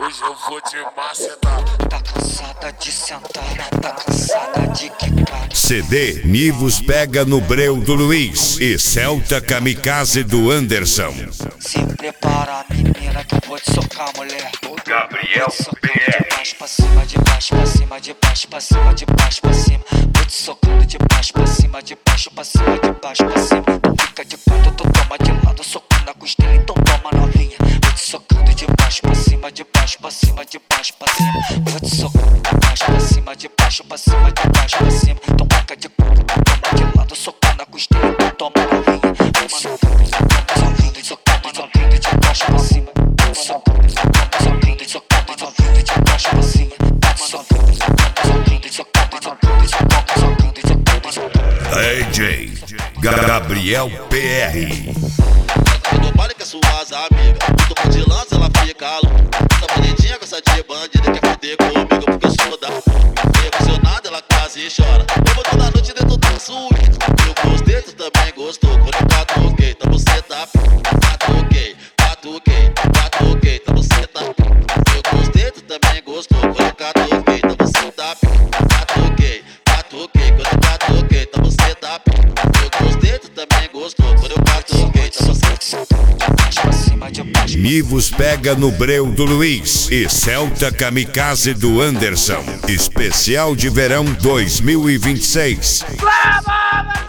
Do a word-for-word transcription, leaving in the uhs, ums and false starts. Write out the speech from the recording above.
Hoje eu vou te macetar. Tá cansada de sentar, tá cansada de quicar. C D Nivos pega no breu do Luiz e Celta Kamikaze do Anderson. Se prepara, menina, que eu vou te socar, mulher. Gabriel P R. De baixo pra cima, de baixo pra cima, de baixo pra cima, de baixo pra cima. Vou te socando de baixo pra cima, de baixo pra cima, de baixo pra cima. Tu fica de canto, tu toma de lado, socando na costela, então toma novinha. Vou te socando de baixo pra cima, de baixo pra cima, de baixo pra cima. Vou te socando de baixo pra cima, de baixo pra cima, de baixo pra cima. Então fica de canto, tu toma de lado, socando na costela, então toma novinha. Vou te socando, socando, socando, socando de baixo pra cima. Vou te socando, socando, socando, socando de baixo pra cima. Vou te socando, socando, socando, socando, socando, socando, socando. D J Gabriel P R. Eu não pare com as suas amigas. Eu tô de lança, ela fica louca. Tá bonitinha com essa de bandida, quer foder comigo porque eu sou da. Emocionada, ela quase chora. Eu vou toda noite dentro da suíte. Eu gostei, tu também gostou. Quando eu catuquei, tá você tá. Catuquei, catuquei, catuquei, tá você tá. Eu gostei, tu também gostou. Quando eu catuquei, tá você tá. Catuquei, catuquei, quando eu catuquei, tá você tá. Eu gostei, tu também gostou. Quando eu catuquei, tá você tá. Nivos pega no breu do Luiz e Celta Kamikaze do Anderson. Especial de verão dois mil e vinte e seis. Vamos!